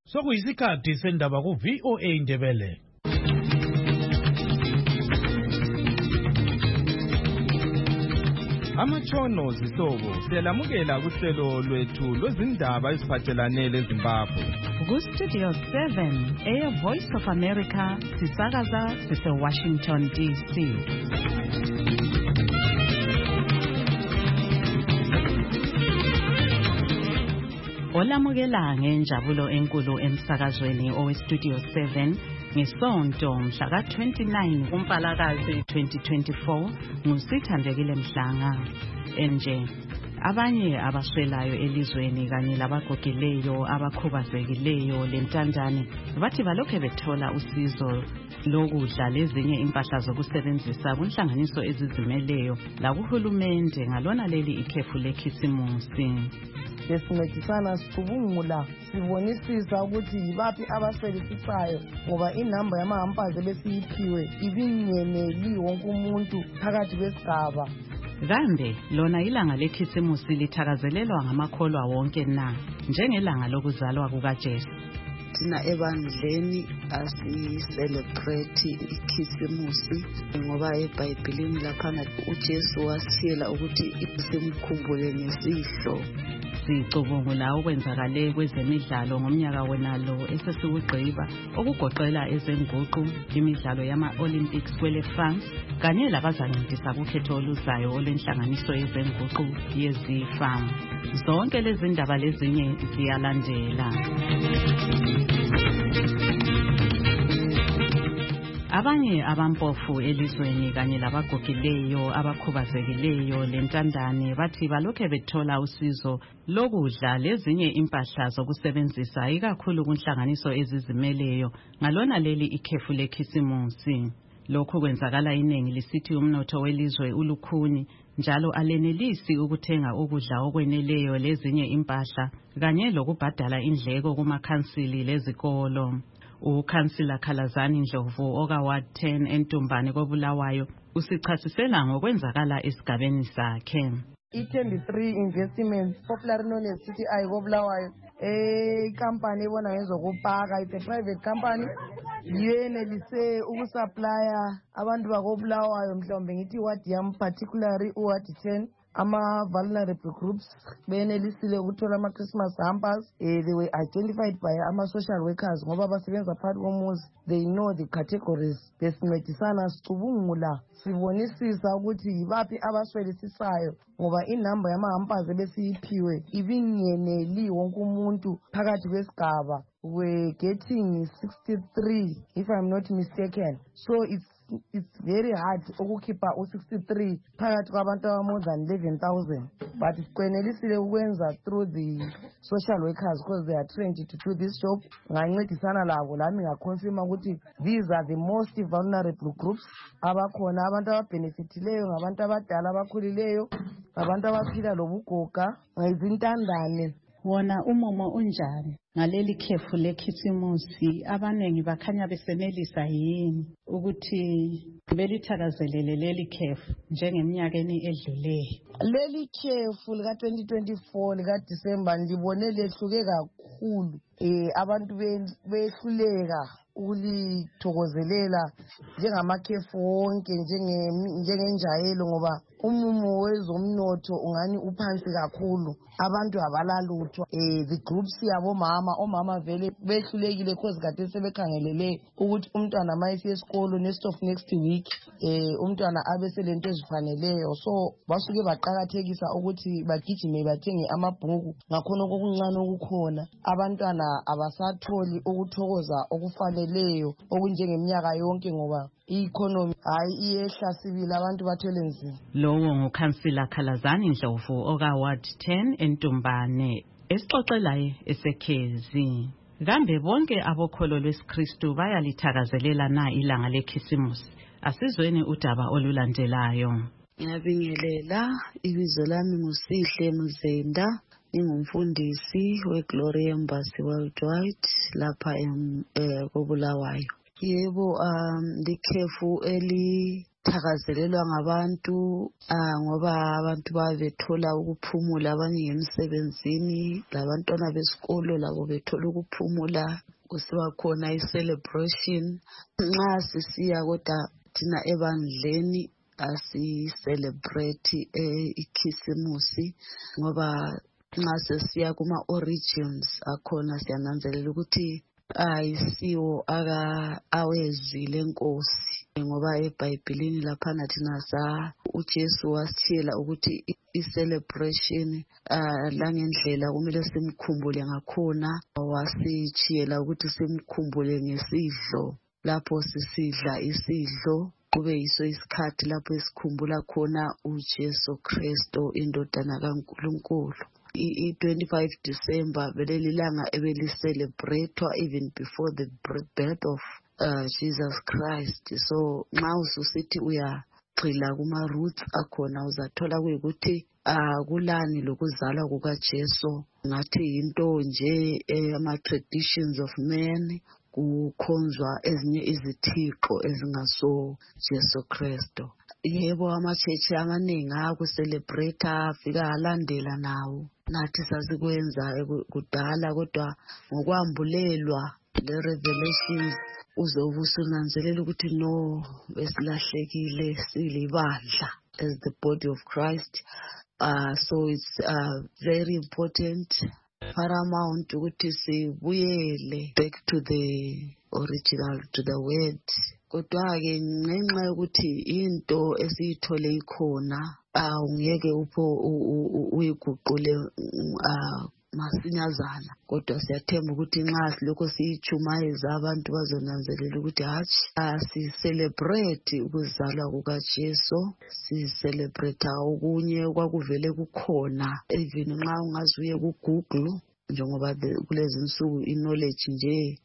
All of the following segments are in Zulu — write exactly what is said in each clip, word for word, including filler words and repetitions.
Sokuyisikhathi sendaba ku V O A Indebele. Amachono zihlobo siyalamukela kuhlelo lwethu lwezindaba eziphathelane leZimbabwe. Ku Studio seven, Air Voice of America, sisakaza sise Washington D C. Olamukela ngenjabulo enkulu emsakazweni owe Studio seven ngesonto mhla ka twenty-nine kuMpalakazi twenty twenty-four ngusithandekile Mhlanga. Enje abanye abaswelayo elizweni kanye labagogileyo abakhubazekileyo lentandane bathi balokhe bethola usizo lokudla lezinye impahla zokusebenzisa kunhlanganiso ezizimeleyo lakuhulumende ngalona leli ikhefu lekhisimusi. Besincedisana sicubungula sibonisisa ukuthi yibaphi abasebenzisisayo ngoba inamba yamahampazi besiyiphiwe ibingeneli wonke umuntu phakathi kwesigaba. Kambe lona ilanga lekhisimusi lithakazelelwa ngamakholwa wonke na njengelanga lokuzalwa kukaJesu. Thina ebandleni asicelebrate ikhisimusi ngoba eBhayibhelini laphana uJesu wasiyela ukuthi simkhumbule ngesidlo. Sicubungula okwenzakale kwezemidlalo ngomnyaka wenalo esesiwugqiba okugoqela ezenguqu imidlalo yama-Olympics kwele France kanye labazancedisa kukhetho oluzayo olwenhlanganiso yezenguqu yezifam. Zonke lezi ndaba lezinye ziyalandela. Abanye abampofu elizweni kanye labagogileyo abakhubazekileyo lentandane bathi balokhe bethola usizo lokudla lezinye impahla zokusebenzisa ikakhulu kunhlanganiso ezizimeleyo ngalona leli ikhefu lekhisimusi. Lokhu kwenzakala iningi lisithi umnotho welizwe ulukhuni njalo alenelisi ukuthenga ukudla okweneleyo lezinye impahla kanye lokubhadala indleko kumakhansili lezikolo. Ukhansila Khalazani Ndlovu oka Ward ten eNtumbane koBulawayo usichasisela ngokwenzakala esigabeni sakhe. I-twenty-three Investments, popular known as T T I koBulawayo, a company ebona ngezokupaka, it's a private company. Yenelise ukusupplya abantu bakoBulawayo mhlawumbe ngithi ward yam particularly uward ten ama-vulnerable groups benelisile ukuthola ama-Christmas hampers. Eh, they were identified by ama-social workers ngoba basebenza phakathi komuzi. They know the categories. Besincedisana sicubungula sibonisisa ukuthi yibaphi abaswelisisayo ngoba inamba yamahampazi besiyiphiwe ibingeneli wonke umuntu phakathi kwesigaba. We're getting sixty-three if I'm not mistaken. So it's it's very hard ukukhipha u sixty-three phakathi kwabantu aba more than eleven thousand, but sikwenelisile ukwenza through the social workers because they are trained to do this job. Ngancedisana labo lami ngaconfirma ukuthi these are the most vulnerable groups abakhona, abantu ababenefitileyo ngabantu abadala abakhulileyo, abantu abaphila lobugoga, ngizintandane. Wona umumo unjani ngaleli khefu lekhisimusi? Abanengi bakhanya besenelisa yini ukuthi belithakazelele leli khefu njengeminyakeni edlule? Leli khefu lika twenty twenty-four lika December ndibone lehluke kakhulu. Eh abantu behluleka ukulithokozelela njengamakhefu wonke njengenjayelo ngoba umumo wezomnotho ungani uphansi kakhulu, abantu abalalutho. Eh the groups yabomama, omama vele behlulekile because kade sebekhangelele ukuthi umntwana mayisiya esikolo next of next week eh umntwana abe selento ezifaneleyo, so basuke baqhakathekisa ukuthi bagijime bathenge amabhuku ngakhona okuncane okukhona. Abantwana abasatholi ukuthokoza okufaneleyo okunjengeminyaka yonke ngoba i-economy hayi iyehla sibili abantu bathwele nzima. Lowo ngukhansila Khalazani Ndlovu oka Ward ten eNtumbane esixoxelayo esekhezi. Kambe bonke abokholo lwesiKristu bayalithakazelela na ilanga lekhisimusi? Asizweni udaba olulandelayo. Ngiyabingelela, ibizo lami nguSihle Mzenda, ngingumfundisi weGlory Embassy Worldwide lapha koBulawayo. Yebo, um likhefu eli thakazelelwa ngabantu ah ngoba abantu babethola ukuphumula, abanye emsebenzini, labantwana besikolo labo bethola ukuphumula, kusiba khona i-celebration. Nxa sisiya kodwa thina ebandleni asi-celebrate ikhisimusi ngoba nxa sesiya kuma-origins akhona siyananzelela ukuthi ayisiwo aka awezwile Nkosi, ngoba eBhayibhelini laphana thina sa uJesu wasitshela ukuthi i-celebration uh, langendlela kumele simkhumbule ngakhona. Wasitshela ukuthi simkhumbule ngesidlo, lapho sisidla isidlo kube yiso isikhathi lapho esikhumbula khona uJesu Kristu indodana kaNkulunkulu. I-twenty-five December belelilanga ebeli-celebratewa even before the birth of uh, Jesus Christ. So nxa ususithi uyagxila kuma-roots akhona uzathola kuyikuthi uh, kulani lokuzalwa kukaJesu ngathi yinto nje ama-traditions of men, kukhonzwa ezinye izithixo ezingaso Jesu Kristu. Yebo, ama-church amaningi ayaku-celebrate afika alandela nawo, nathi sasikwenza kudala, kodwa ngokwambulelwa le-revelations uzobe usunanzelela ukuthi no, besilahlekile silibandla as the body of Christ. Uh, so it's uh, very important, paramount ukuthi sibuyele back to the original, to the word. Kodwa-ke ngenxa yokuthi into esiyithole ikhona, ungeke upho uyiguqule masinyazana, kodwa siyathemba ukuthi nxa silokho siyichumayeza abantu bazonanzelela ukuthi hatshi si-celebrate ukuzalwa kukaJesu, si-celebrate okunye kwakuvele kukhona. Even nxa ungazuye ku-Google, njengoba kulezi nsuku i-knowledge nje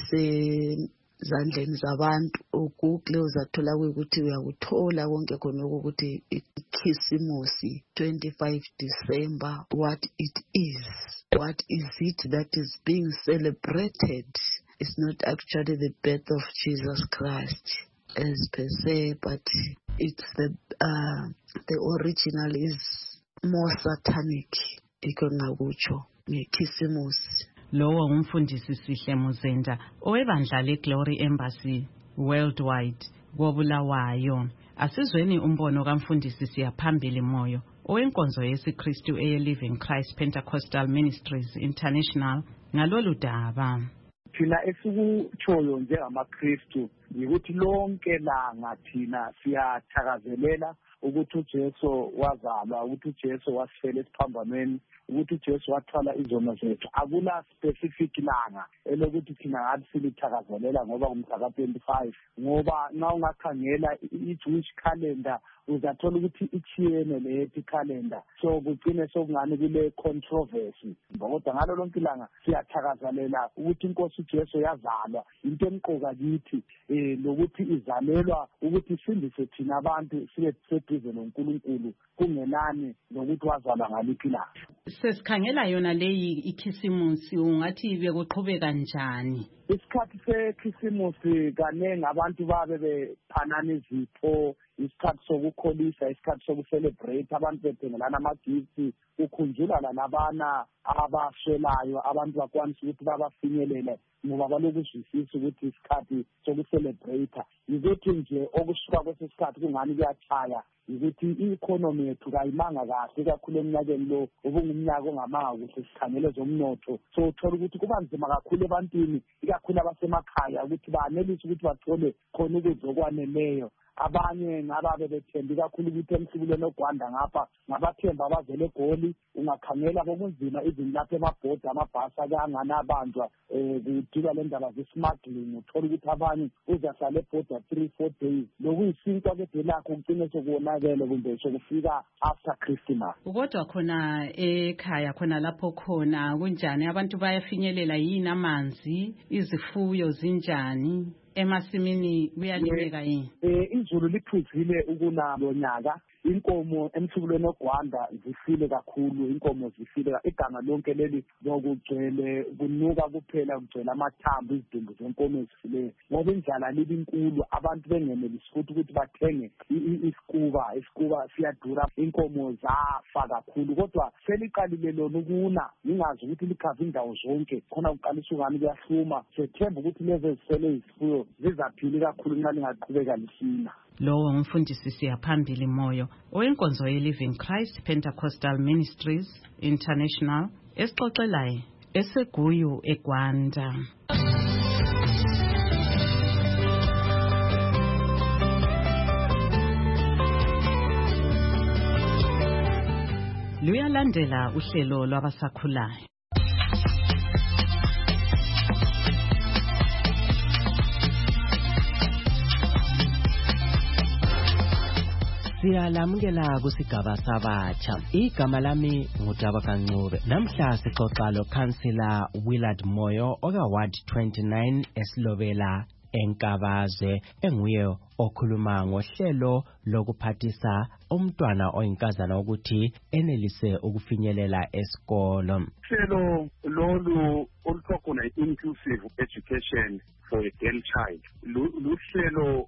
ise zandleni zabantu, uGoogle uzathola ukuthi uyakuthola konke khona ukuthi ikhisimusi twenty-five December, what it is, what is it that is being celebrated. It's not actually the birth of Jesus Christ as per se, but it's the uh, the original is more satanic. Iko ngakutsho ngekhisimusi. Lowo umfundisi Sihle Muzenda owebandla leGlory Embassy Worldwide koBulawayo. Asizweni umbono kaMfundisi siyaphambili moyo owenkonzo yesiKristu eye-Living Christ Pentecostal Ministries International ngalolu daba. Thina esikutshoyo njengamaKristu yikuthi lonke langa thina siyathakazelela ukuthi uJesu wazalwa, ukuthi uJesu wasifela esiphambanweni, ukuthi uJesu wathwala izono zethu. Akula specific langa elokuthi thina ngathi silithakazelela ngoba ngumhla twenty-five, ngoba nxa ungakhangela i-Jewish calendar uzathola ukuthi ichiyene lethi calendar, so kugcine sokungani kule controversy. Kodwa ngalo lonke ilanga siyathakazelela ukuthi inkosi uJesu yazalwa, into emqoka kithi eh lokuthi izalelwa ukuthi isindise thina abantu sibe seduze noNkulunkulu kungenani nokuthi wazalwa ngaliphi ilanga. Sesikhangela yona leyi ikhisimusi, ungathi bekuqhubeka kanjani? Isikhathi sekhisimusi kanengi abantu babe bephanana izipho, isikhathi sokukholisa, isikhathi sokucelebrate, abantu bethengelana ama-gifts, ukhunjula lalabana abaswelayo, abantu bakwanisa ukuthi babafinyelele ngoba balokuzwisisa ukuthi isikhathi sokucelebrate. Yikuthi nje okusuka kwesikhathi kungani kuyachaya, yikuthi i-economy yethu kayimanga kahle kakhulu eminyakeni lo, ubungumnyaka ongamanga kuhle sikhangele zomnotho. So uthola ukuthi kuba nzima kakhulu ebantwini, ikakhulu abasemakhaya, ukuthi banelise ukuthi bathole khona ukudla okwaneleyo. Abanye ngababe bethemba kakhulu ukuthi emhlubulweni ogwanda ngapha ngabathemba abazele eGoli. Ungakhangela bokunzima izinto lapha emabhoda amabhasi akanganabanjwa eh kudila le ndaba ze-smuggling. Uthola ukuthi abanye uzahlala ebhoda three four days, lokuyisinto ke delakho ugcine sokuwonakele kumbe sokufika after Christmas. Kodwa khona ekhaya khona lapho khona kunjani, abantu bayafinyelela yini amanzi, izifuyo zinjani, emasimini kuyalimeka yini? Eh izulu liphuzile ukunalo nyaka, inkomo emthubulweni ogwanda zifile kakhulu, inkomo zifile iganga lonke leli lokugcwele kunuka kuphela kugcwele amathambo izidumbu zenkomo ezifile ngoba indlala libi inkulu abantu bengenelisi futhi ukuthi bathenge isikuba isikuba siyadura inkomo zafa kakhulu kodwa seliqalile lona ukuna ningazi ukuthi likhava indawo zonke khona uqalisa ungani kuyahluma sethemba ukuthi lezi ezisele izifuyo zizaphila kakhulu nxa lingaqhubeka lisina. Lowo umfundisi siyaphambili Moyo owenkonzo ye-Living Christ Pentecostal Ministries International esixoxelayo eseGuyu eGwanda. Luyalandela uhlelo lwabasakhulayo. Siyalamukela kusigaba sabatsha. Igama lami ngudaba kaNcube. Namhla sixoxa lo Councillor Willard Moyo oka Ward twenty-nine esilobela eNkabaze enguye okhuluma ngohlelo lokuphathisa umntwana oyinkazana ukuthi enelise ukufinyelela esikolo. Hlelo lolu olukhona inclusive education for a girl child. Luhlelo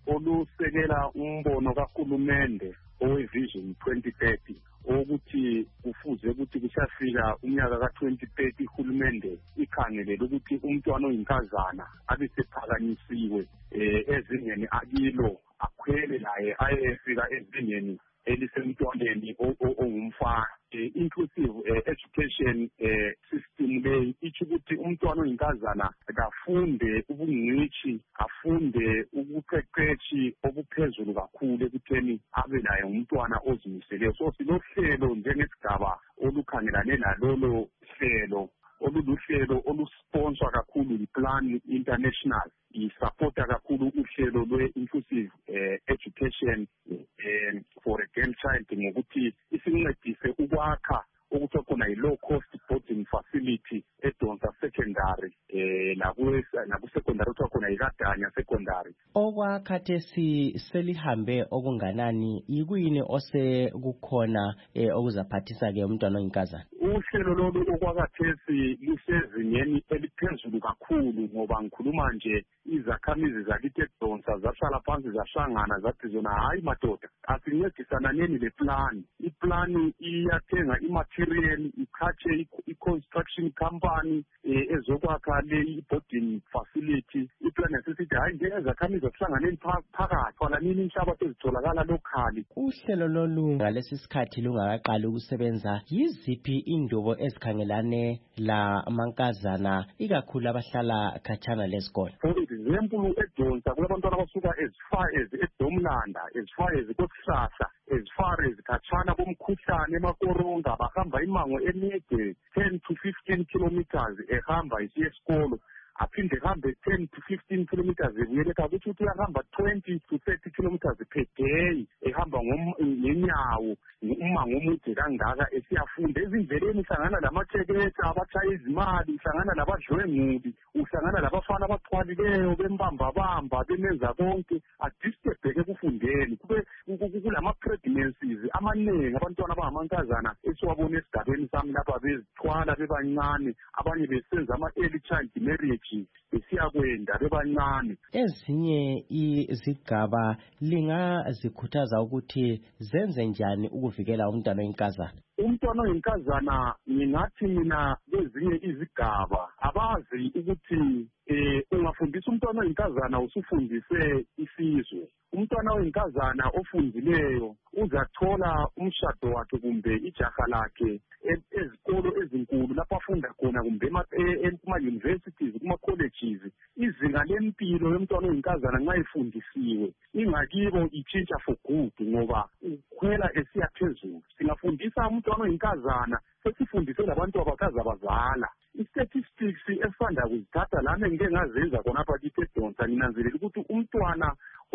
olusekela umbono kahulumende owe-Vision twenty thirty ukuthi kufuze ukuthi kusafika umnyaka ka twenty thirty uhulumende ikhangelele ukuthi umntwana oyinkazana abe sephakanyisiwe ezingeni akilo akhwele naye ayefika ezingeni elisemntwaneni ongumfana. Inclusive education system leyi ithi ukuthi umntwana oyinkazana akafunde ubungcitshi afunde ubuqeqetshi obuphezulu kakhulu ekutheni abe naye umntwana ozimiseleyo. So silohlelo njengesigaba olukhangelane nalolo hlelo oluluhlelo olusponsor kakhulu yiPlan International isupporta kakhulu uhlelo lwe-inclusive education for a girl child ngokuthi isincedise ukwakha ukuthi khona i-low cost boarding facility eDonsa secondary eh naku secondary ukuthi khona iKadanya secondary. Okwakhathesi selihambe okunganani yikuyini ose kukhona okuzaphathisa ke umntwana oyinkazana? Uhlelo lolu okwakhathesi lusezingeni eliphezulu kakhulu ngoba ngikhuluma nje izakhamizi zakithi eDonsa zahlala phansi zahlangana zathi zona hayi madoda asincedisana neni le plan. Iplan iyathenga imaterial ikhache i-construction company ezokwakha le boarding facility. Iplan yasisithi hayi nje ezakhamizi zahlanganeni phakathi kwalanini inhlabathi ezitholakala locally. Uhlelo lolu ngalesi sikhathi lungakaqali ukusebenza yiziphi indubo ezikhangelane la amankazana ikakhulu abahlala khatshana lesikole? For example eDonsa kulabantwana abasuka as far as eDomlanda as far as koSihlahla as far as khatshana komkhuhlane emakoronga bahamba imango emide ten to fifteen kilometers ehamba isiya esikolo aphinde hambe ten to fifteen kilometers ebuyele ekhaya ukuthi uthi uyahamba twenty to thirty kilometers per day ehamba ngenyawo umango omude kangaka esiyafunda ezindleleni uhlangana lamatheketha abatshaya izimali uhlangana labadlwenguli uhlangana labafana abaxhwalileyo bembambabamba bemenza konke adisturbe ekufundeni kube kulama-pregnancies amaningi abantwana abangamankazana esiwabona esigabeni sami lapha bezithwala bebancane abanye besenza ama-early child marriage besiyakwenda bebancane. Ezinye izigaba lingazikhuthaza ukuthi zenze njani ukuvikela umntwana oyinkazana? Umntwana oyinkazana ngingathi mina kwezinye izigaba abazi ukuthi eh ungafundisa umntwana oyinkazana usufundise isizwe. Umntwana oyinkazana ofundileyo uzathola umshado wakhe kumbe ijaha lakhe ezikolo ezinkulu lapho afunda khona kumbe ema-universities kuma-colleges. Izinga lempilo yomntwana oyinkazana nxa ifundisiwe ingakibo itshintsha for good ngoba ukhwela esiya phezulu. Singafundisa umntwana oyinkazana sesifundise labantu abakaza bazala. I-statistics esanda kuzithatha lami ngike ngazenza khonapha kithi eDonsa nginanzelela ukuthi umntwana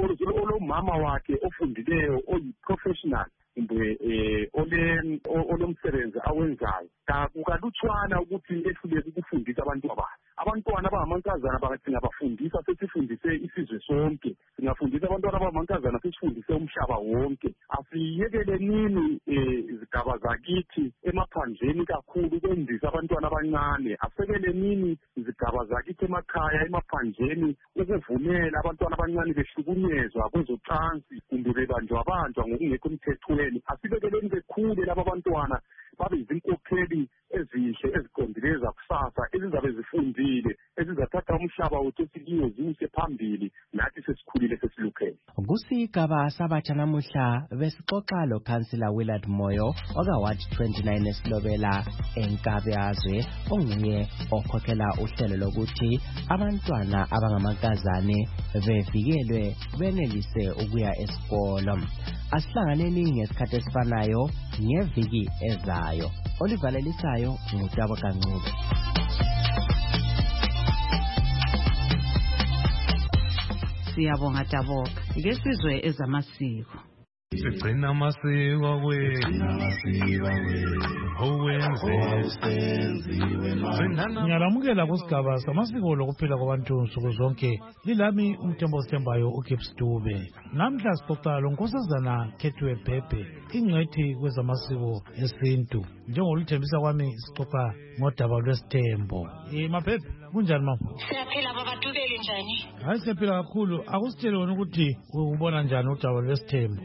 olomama wakhe ofundileyo oyi-professional kumbe ole olomsebenzi awenzayo kukalutshwana ukuthi ehluleke ukufundisa abantu abazi abantwana abangamankazana bangathi singabafundisa sesifundise isizwe sonke, singafundisa abantwana abangamankazana sesifundise umhlaba wonke. Asiyekelenini izigaba zakithi emaphandleni kakhulu ukwendisa abantwana abancane, asekelenini izigaba zakithi emakhaya emaphandleni ukuvumela abantwana abancane behlukunyezwa kwezocansi kumbe bebanjwa banjwa ngokungekho emthethweni. Asibekeleni bekhule laba bantwana babe izinkokheli ezihle eziqondileyo zakusasa ezizabe zifundile ezizathatha umhlaba wethu esikiwo ziwuse phambili nathi sesikhulile sesiluphele. Kusigaba sabatsha namuhla besixoxa lo Councillor Willard Moyo okaward twenty-nine esilobela eNkabazwe onguye okhokhela uhlelo lokuthi abantwana abangamankazane bevikelwe benelise ukuya esikolo. Asihlanganeni ngesikhathi esifanayo ngeviki ezayo. Olivalelisayo ngutabo kancube. Siyabonga Tabo, ngesizwe ezamasiko. Sigcina amasiko kwethu ngiyalamukela kusigaba samasiko lokuphila kwabantu nsuku zonke. Lilami umthembo sithembayo uGibbs Dube. Namhla sixoxa lo Nkosazana Khethwe Bhebhe, ingcwethi kwezamasiko esintu. Njengolithembisa kwami sixoxa ngodaba lwesithembo. Eh Mabhebhe, kunjani mama? Siyaphila baba Dube njani? Hayi siyaphila kakhulu. Akusitshele wena ukuthi ubona njani udaba lwesithembo?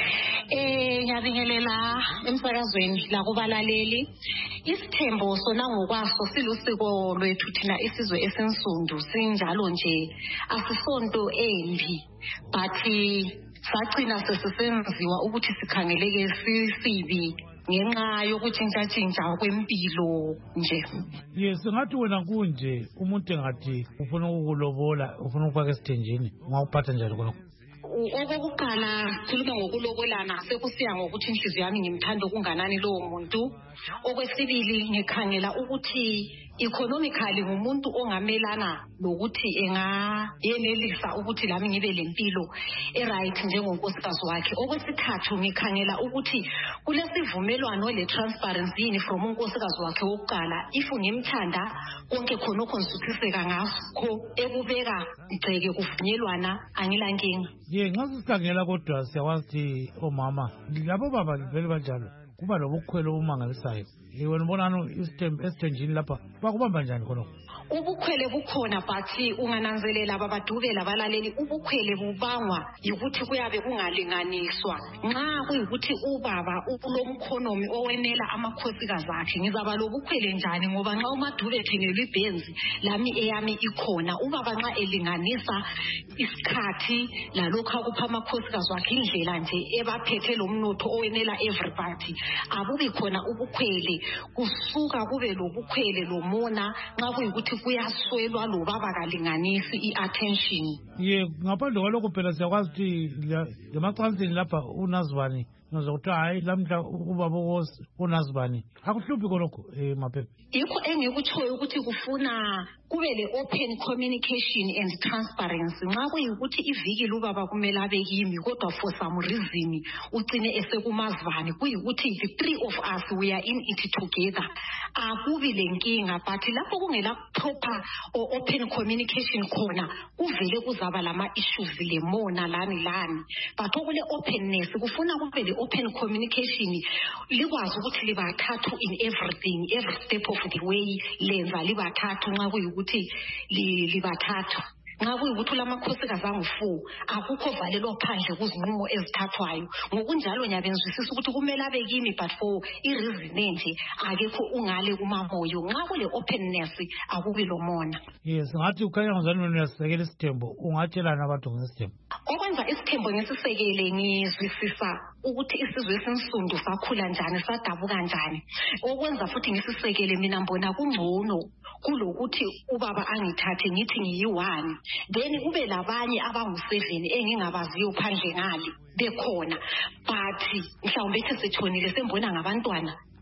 Eh ngiyabingelela emsakazweni la kubalaleli. Isithembo sona ngokwaso silusiko lwethu thina isizwe esensundu, sinjalo nje asisonto embi, but sagcina sesisenziwa ukuthi sikhangeleke sisibi ngenxa yokutshintsha-tshintsha kwempilo nje. Yes, ngathi wena kunje umuntu engathi ufuna ukulobola, ufuna ukufaka esithenjini, ungawuphatha njani khona? Okokuqala khuluma ngokulobolana sekusiya ngokuthi inhliziyo yami ngimthanda okunganani lowo muntu. Okwesibili ngikhangela ukuthi economically ngumuntu ongamelana lokuthi engayenelisa ukuthi lami ngibe lempilo eright njengonkosikazi wakhe. Okwesithathu ngikhangela ukuthi kulesivumelwano le transparency yini from unkosikazi wakhe wokuqala. If ngimthanda konke khonokho ngisuthiseka ngaso ekubeka igceke kuvunyelwana angilankinga. Ye nxa sikhangela kodwa siyakwazi omama labo baba vele banjalo kuba lobukhwele obumangalisayo. Wena ubonana esithenjini lapha bakubamba njani khonokho? Ubukhwele bukhona but ungananzelela babadube labalaleli ubukhwele bubangwa ukuthi kuyabe kungalinganiswa. Nxa kuyikuthi ubaba ulomkhonomi owenela amakhosikazi akhe ngizaba lobukhwele njani ngoba nxa umadube ethengelwe ibenzi lami eyami ikhona. Ubaba nxa elinganisa isikhathi lalokho akupha amakhosikazi akhe indlela nje ebaphethe lo mnotho owenela everybody akubi khona ubukhwele. Kusuka kube lobukhwele lomona nxa kuyikuthi kuyaswelwa lo baba kalinganisi i-attention. Ye ngaphandle kwalokho phela siyakwazi ukuthi lemacansini lapha unazibani nozokuthi hayi lamhla ubaba unazibani akuhluphi konokho eh Mabhebhe. Yikho engikutshoyo ukuthi kufuna kube le open communication and transparency. Nxa kuyikuthi iviki lubaba kumele abe kimi kodwa for some reason ugcine esekumazivani kuyikuthi the three of us we are in it together akubi lenkinga but lapho kungela proper or open communication khona kuvele kuzaba lama issues lemona lani lani. But okule openness kufuna kube le open communication likwazi ukuthi libathathu in everything every step of the way lenza libathathu nxa kuyikuthi libathathu. Nxa kuyikuthi lamakhosikazi angu-four akukho valelwa phandle kuzinqumo ezithathwayo. Ngokunjalo ngiyabenzwisisa ukuthi kumele abe kimi but for i-reason enje akekho ungale kumamoyo. Nxa kule openness akubi lomona. Yes, ngathi ukhanya ngizani wena uyasekela isithembo ungatshelana abantu ngesithembo. Okwenza isithembo ngesisekele ngizwisisa ukuthi isizwe esensundu sakhula njani sadabuka njani. Okwenza futhi ngisisekele mina mbona kungcono kulokuthi ubaba angithathe ngithi ngiyi-one then kube labanye abangu-seven engingabaziyo phandle ngale bekhona but mhlawumbe ethi sethonile sembona ngabantwana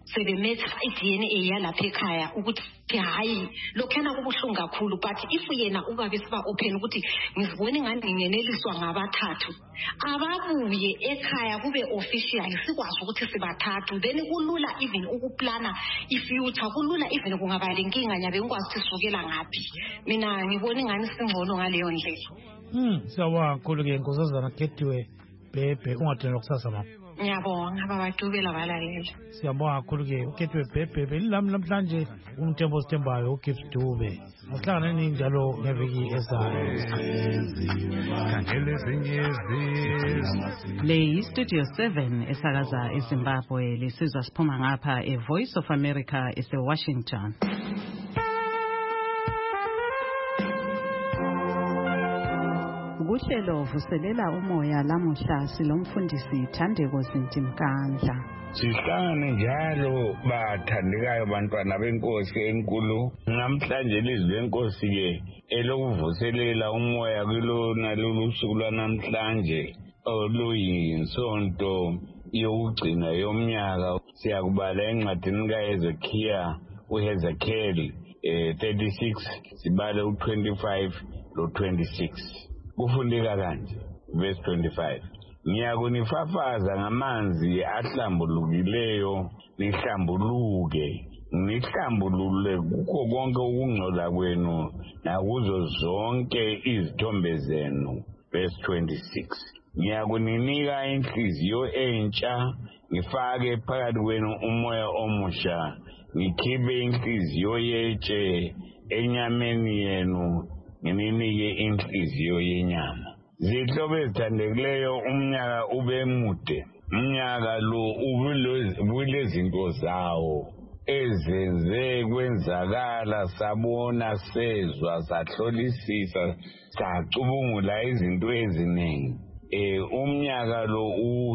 sebemetha i-D N A yalapha ekhaya ukuthi hayi lokhana kubuhlungu kakhulu, but if yena ubabe siba open ukuthi ngizibone ngani ngingeneliswa ngabathathu, ababuye ekhaya kube official sikwazi ukuthi sibathathu, then kulula even ukuplana i-future, kulula even kungaba lenkinga nyabe ngikwazi ukuthi sivukela ngaphi. Mina ngibona ngani singcono ngaleyo ndlela. Hmm, siyabonga kakhulu ke Nkosazana Kethiwe Bhebhe, ungathini kusasa mama. Ngiyabonga babadubela balalela. Siyabonga kakhulu ke uKethiwe Bhebhe, belilami namhlanje umthembo sithembayo uGibbs Dube. Asihlangane nini njalo ngeviki ezayo. Le Studio seven esakaza eZimbabwe, lesizwa siphuma ngapha eVoice of America ese-Washington. Kuhlelo vuselela umoya lamuhla silomfundisi Thandeko Zintimkandla. Sihlangane njalo bathandekayo bantwana benkosi enkulu. Namhlanje ilizwi lenkosi ke elokuvuselela umoya kulona lolu suku lwanamhlanje oluyinsonto yokugcina yomnyaka. Siyakubala encwadini kaHezekhiya uHezekiel eh thirty-six sibale u twenty-five lo twenty-six. Kufundeka kanje verse twenty-five. Ngiyakunifafaza ngamanzi ahlambulukileyo nihlambuluke, nihlambulule kukho konke ukungcola kwenu nakuzo zonke izithombe zenu. Verse twenty-six. Ngiyakuninika inhliziyo entsha, ngifake phakathi kwenu umoya omusha, ngikhiphe inhliziyo yetshe enyameni yenu, ngininike inhliziyo yenyama. Zihlobo ezithandekileyo, umnyaka ube mude. Umnyaka lo ubulezinto zawo ezenze kwenzakala, sabona, sezwa, sahlolisisa, sacubungula izinto eziningi. Eh umnyaka lo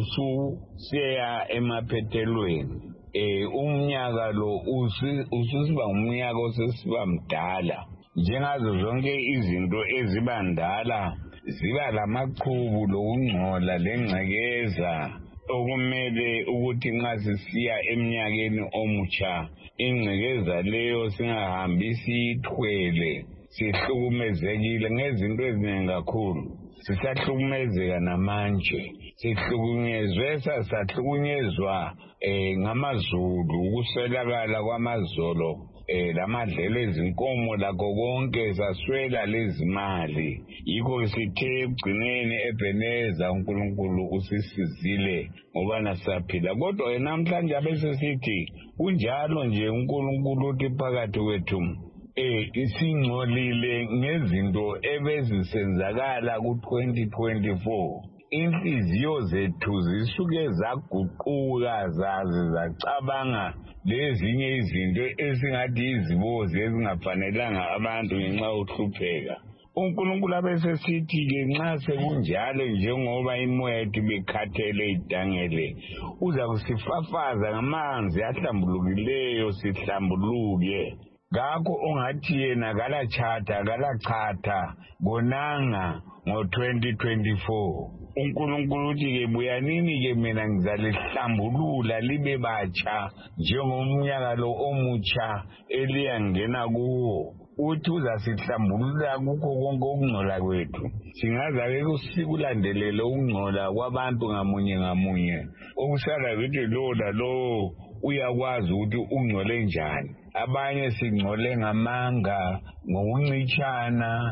ususiya emaphethelweni. Eh umnyaka lo ususiba umnyaka osesiba mdala. Njengazo zonke izinto ezibandala ziba lamaqhubu lokungcola lengcekeza okumele ukuthi nxa sisiya eminyakeni omutsha ingcekeza leyo singahambi sithwele sihlukumezekile ngezinto eziningi kakhulu. Sisahlukumezeka namanje, sihlukunyezwe sahlukunyezwa eh ngamazulu, ukuswelakala kwamazolo, eh lamadlelo ezinkomo lakho konke saswela lezimali. Yikho sithe ugcineni eBheneza uNkulunkulu usisizile ngoba nasaphila. Kodwa namhlanje abese sithi kunjalo nje uNkulunkulu uthi phakathi kwethu eh isingcolile ngezinto ebezisenzakala ku twenty twenty-four. Inhliziyo zethu zisuke zaguquka zaze zacabanga lezinye izinto esingathi izibozi ezingafanelanga abantu ngenxa yokuhlupheka. uNkulunkulu abese sithi ke nxa sekunjalo njengoba imoya yethu bekhathele idangele, uza kusifafaza ngamanzi ahlambulukileyo sihlambuluke. Ngakho ongathi yena kalachatha kalachatha konanga ngo twenty twenty-four. uNkulunkulu uthi ke buyanini ke mina ngizalihlambulula libe batsha njengomnyaka lo omutsha eliyangena kuwo. Uthi uzasihlambulula kukho konke ukungcola kwethu. Singaza ke kusikulandelele ukungcola kwabantu ngamunye ngamunye. Okusala ukuthi lo lo uyakwazi ukuthi ungcole njani. Abanye singcole ngamanga, ngokuncitshana,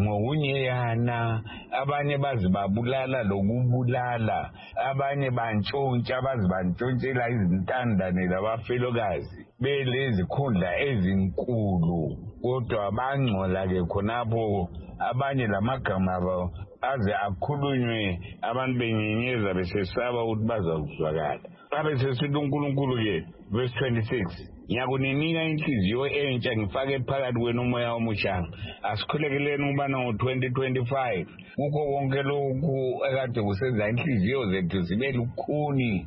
ngokunyeyana, abanye bazibabulala lokubulala, abanye bantshontsha bazibantshontshela izintandane labafelokazi belezikhundla ezinkulu. Kodwa bangcola ke khonapho, abanye lamagama abo aze akhulunywe abantu benyenyeza besesaba ukuthi bazakuzwakala. Abesesithi uNkulunkulu ke verse twenty-six. Ngiyakuninika inhliziyo entsha, ngifake phakathi kwenu umoya omusha. Asikhulekeleni ukubana ngo twenty twenty-five kukho konke lokhu ekade kusenza inhliziyo zethu zibe lukhuni,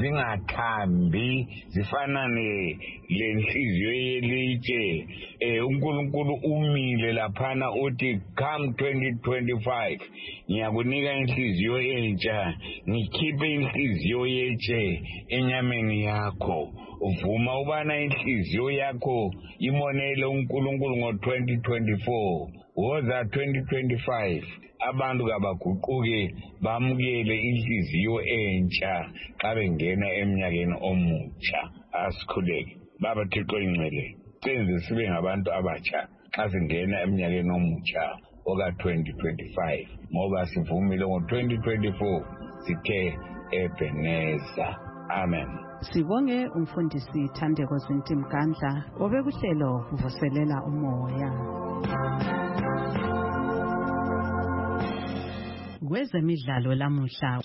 zingathambi, zifanane le nhliziyo yelitshe. Eh uNkulunkulu umile laphana uthi come twenty twenty-five ngiyakunika inhliziyo entsha, ngikhiphe inhliziyo yetshe enyameni yakho. uvuma ubana inhliziyo yakho imonele uNkulunkulu ngo-twenty twenty-four woza twenty twenty-five abantu kabaguquke bamukele inhliziyo entsha xa bengena eminyakeni omutsha. Asikhuleke baba Thixo ingcwele, senze sibe ngabantu abatsha xa singena eminyakeni omutsha oka-twenty twenty-five ngoba sivumile ngo-twenty twenty-four sithe Ebeneza. Amen. Sibonge umfundisi Thandeko Zintimgandla obekuhlelo vuselela umoya. Kwezemidlalo lamuhla.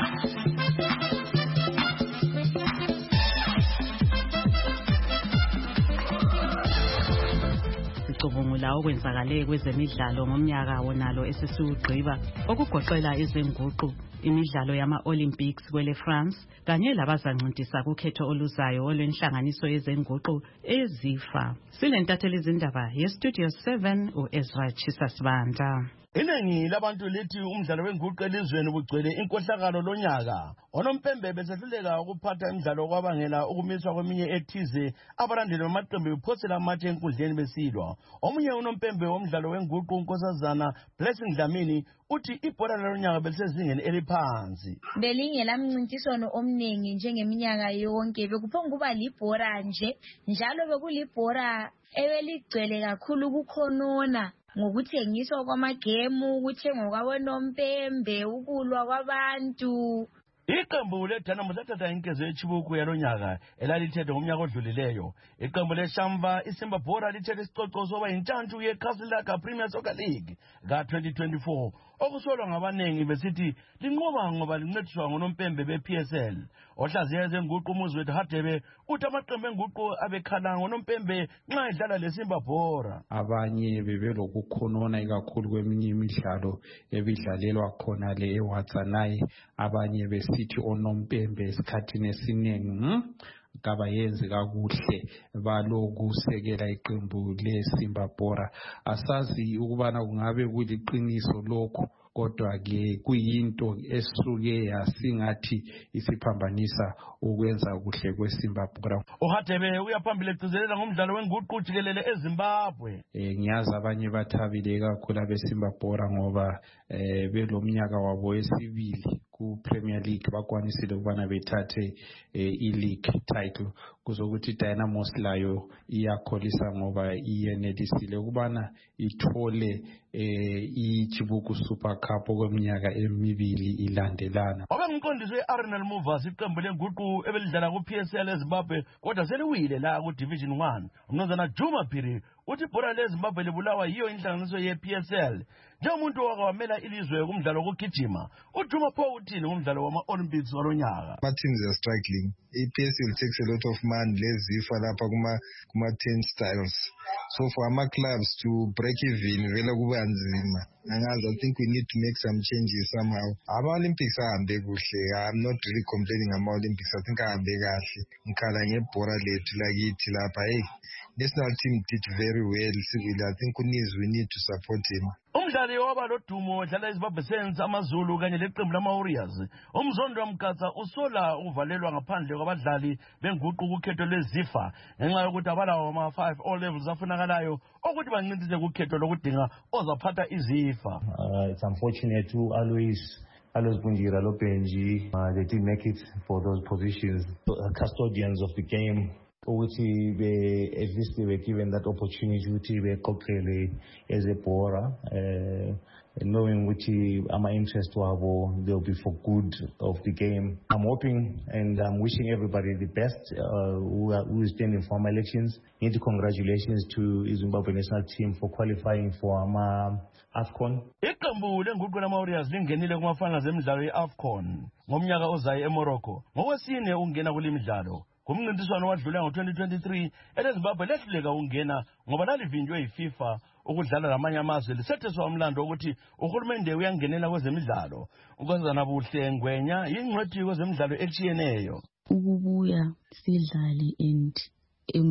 Sicubungula okwenzakale kwezemidlalo ngomnyaka wonalo esesiwugqiba okugoqela izenguqu, imidlalo yama-Olympics kwele France kanye labazancintiswa kukhetho oluzayo olwenhlanganiso yezenguqu ezifa. Silentatheli izindaba ye-Studio seven u-Ezra Chisasibanda. Iningi labantu lithi umdlalo wenguqu elizweni bugcwele inkohlakalo lonyaka. Onompembe besehluleka ukuphatha imidlalo kwabangela ukumiswa kweminye ethize abalandeli bamaqembu bephosela amatshe enkundleni besilwa. Omunye unompembe womdlalo wenguqu unkosazana Blessing Dlamini uthi ibhola lonyaka belisezingeni eliphansi. Belingela mncintiswano omningi njengeminyaka yonke, bekuphonga kuba libhora nje, njalo bekulibhora ebeligcwele kakhulu kukhonona ngokuthengiswa kwamagemu, ukuthengwa kwabonompembe, ukulwa kwabantu. Iqembu leDynamo lathatha inkezo yechibuku yalonyaka elalithethe ngomnyaka odlulileyo. Iqembu leShamva iSimba Bora lithethe isicoco soba intshantshu yeCastle Premier Soccer League ka-twenty twenty-four. Okusolwa ngabanengi besithi linqoba ngoba lincediswa ngonompembe be-P S L. Ohlaziya ezenguqu uMuzwethu Hadebe uthi amaqembu enguqu abekhala ngonompembe nxa edlala leSimba Bora. Abanye bebelokukhonona ikakhulu kweminye imidlalo ebidlalelwa khona le eWatsanai. Abanye besithi onompembe esikhathini esiningi kaba yenzi kakuhle balokusekela iqembu leSimba Bora. Asazi ukubana kungabe kuliqiniso lokho, kodwa ke kuyinto esuke yasingathi isiphambanisa ukwenza kuhle kweSimba Bora. uHadebe uyaphambili egcizelela ngomdlalo wenguqu jikelele eZimbabwe. Eh ngiyazi abanye bathabile kakhulu abeSimba Bora ngoba eh belomnyaka wabo wesibili ku-Premier League bakwanisile ukubana bethathe i-league title. Kuzokuthi Dynamos layo iyakholisa ngoba iyenelisile ukubana ithole ichibuku Super Cup okweminyaka emibili ilandelana. Obengumqondisi we-Arsenal Movers iqembu lenguqu ebelidlala ku-P S L eZimbabwe kodwa seliwile la ku-Division one. Umnumzana Juma Phiri uthi ibhola leZimbabwe libulawa yiyo inhlanganiso ye-P S L. Njengomuntu owawamela ilizwe kumdlalo wokugijima, uJuma Pho uthini ngomdlalo wama-Olympics walonyaka? Ama teams are struggling. I-P S L takes a lot of money lezifa lapha kuma kuma turnstiles. So for our clubs to break even vele kuba nzima. Angazi, I think we need to make some changes somehow. Ama-Olympics ahambe kuhle. I'm not really complaining ama-Olympics. I think ahambe kahle. Ngikhala ngebhola lethu lakithi lapha. Hey, national team did very well. Sibili, I think we need to support him. Umdlali waba lodumo dlala iZimbabwe Saints amaZulu kanye leqembu lama-Warriors. Umzondo wamkhatha usola uvalelwa ngaphandle kwabadlali benguqu kukhetho lezifa ngenxa yokuthi abalawo ama-five O levels afunakalayo ukuthi bancintise kukhetho lokudinga ozaphatha izifa. Uh, it's unfortunate to always Alois Bunjira Lopenji, uh, they didn't make it for those positions. Uh, custodians of the game. Ukuthi be at least they were given that opportunity ukuthi beqoqele as a Bora, uh, knowing ukuthi ama interest wabo they'll be for good of the game. I'm hoping and I'm wishing everybody the best uh, who, are, who is standing for my elections. Need to congratulations to Zimbabwe national team for qualifying for ama AFCON. Iqembu lenguqu lama-Warriors lingenile kumafana zemidlalo ye-AFCON ngomnyaka ozayo eMorocco. Ngokwesine ungena kule midlalo. Kumncintiswano wadlula ngo-twenty twenty-three eleZimbabwe lehluleka ungena ngoba lalivinjwe yiFIFA ukudlala lamanye amazwe lisetheswa umlando ukuthi uhulumende uyangenela kwezemidlalo. Ukwenzana buhle Ngwenya yingcwethi kwezemidlalo etshiyeneyo. Ukubuya sidlali and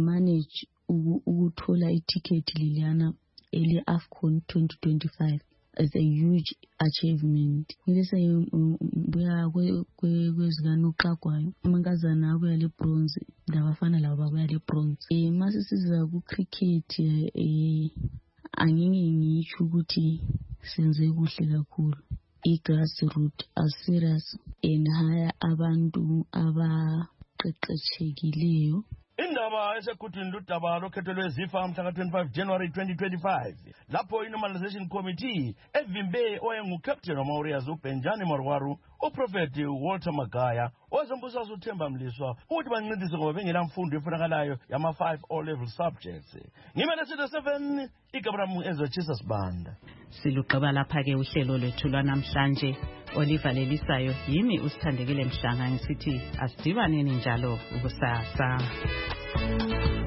manage ukuthola iticket lilana ele AFCON twenty twenty-five. it's a huge achievement. Ngilese buya kwezikanuqagwayo amankazana abuya le bronze labafana labo babuya le bronze. Eh mase siza ku cricket eh angeke ngisho ukuthi senze kuhle kakhulu. I-grassroots are serious and hire abantu abaqeqeshekileyo. Indaba esekhuthini ludaba lokhetho lwezifa mhla ka twenty-five January twenty twenty-five lapho i-normalization committee evimbe oyengu-captain wama-Warriors uBenjani Marwaru uProfet Walter Magaya ozombusazwe uThemba Mliswa ukuthi bancedise ngoba bengela mfundo efunakalayo yama-five O-level subjects. Ngimele sitho seven iGabramu ezochisa sibanda. Silugqiba lapha-ke uhlelo lwethu lwanamhlanje olivalelisayo yimi usithandekile Mhlanga ngisithi asidibaneni njalo ukusasa.